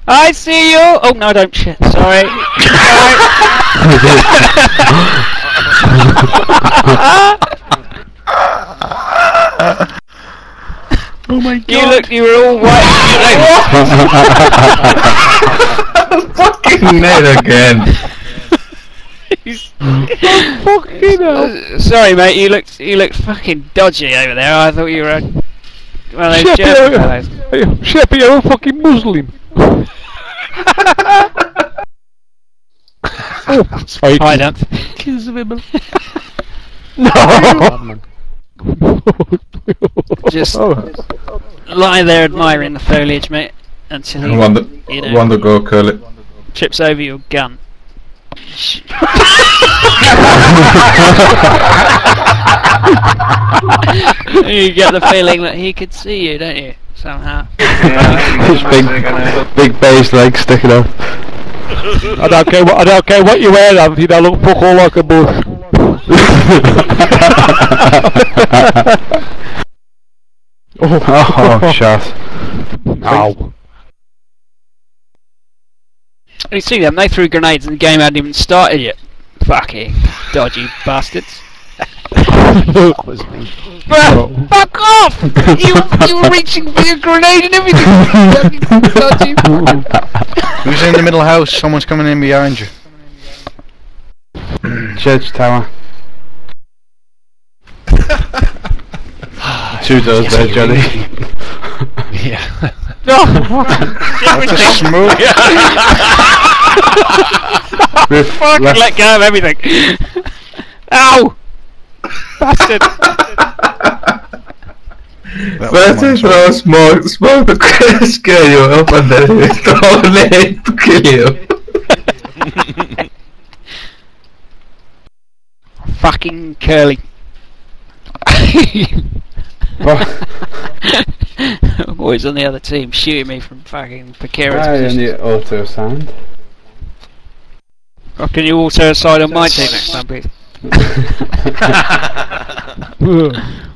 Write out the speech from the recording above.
I see you! Oh no, I don't. Shit, sorry. Oh my god! You were all white. Fucking Ned again. Fucking hell. Sorry, mate. You looked fucking dodgy over there. I thought you were one of those German fellows. Sheppy, you're a fucking Muslim. Oh, sorry. I don't. No. Just lie there admiring the foliage, mate, until he Want to go, Curly? trips over your gun. You get the feeling that he could see you, don't you? Somehow. His big bass legs sticking out. I don't care what you wear, Anthony. They look fuck all like a bush. Oh, shit. Ow. You see them? They threw grenades and the game hadn't even started yet. Fucking dodgy bastards. That was me. Fuck off! You were reaching for your grenade and everything. Dodgy. Who's in the middle house? Someone's coming in behind you. Church tower. Two doors there, Johnny. Yeah. What the smoke? Fucking let go of everything. Ow! Bastard! First you throw smoke to scare you up and then you throw a nade to kill you. Fucking Curly. Boys on the other team shooting me from fucking precarious positions. the auto sound. Oh, can you also aside on my team next time, please?